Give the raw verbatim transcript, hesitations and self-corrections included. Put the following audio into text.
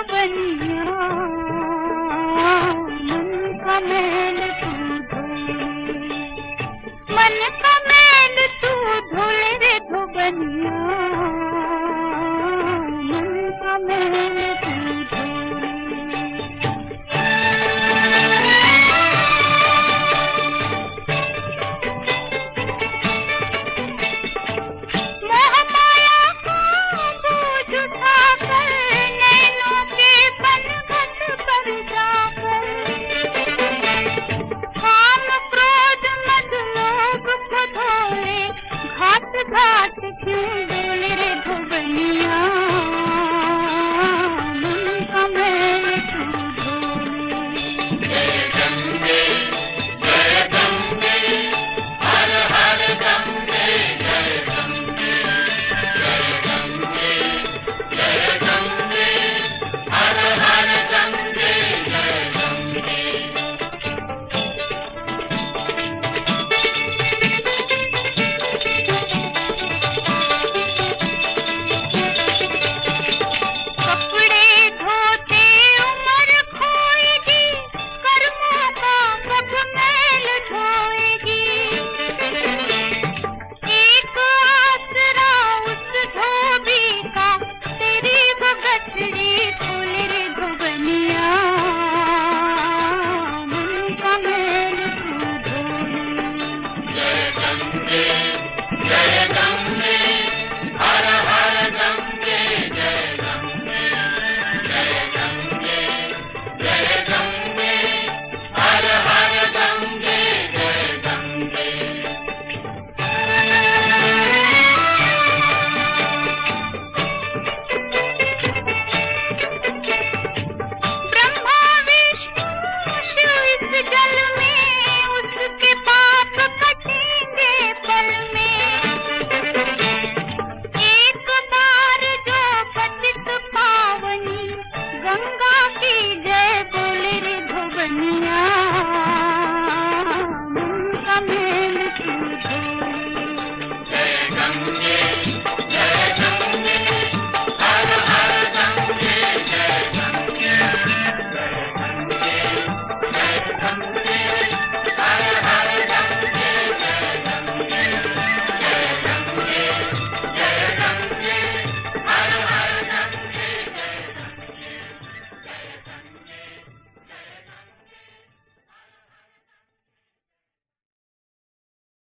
धोबनिया, मन का मैल तू धोले, मन का मैल तू धोले रे धोबनिया, मन का मैल तू धोले। घाट क्यों डोले रे धोबनिया, मन का मैल तू धोले। जय गंगे जय गंगे हर हर गंगे, जय गंगे जय गंगे जय गंगे हर हर गंगे, जय गंगे। गंगा की जय बोले रे धोबनिया।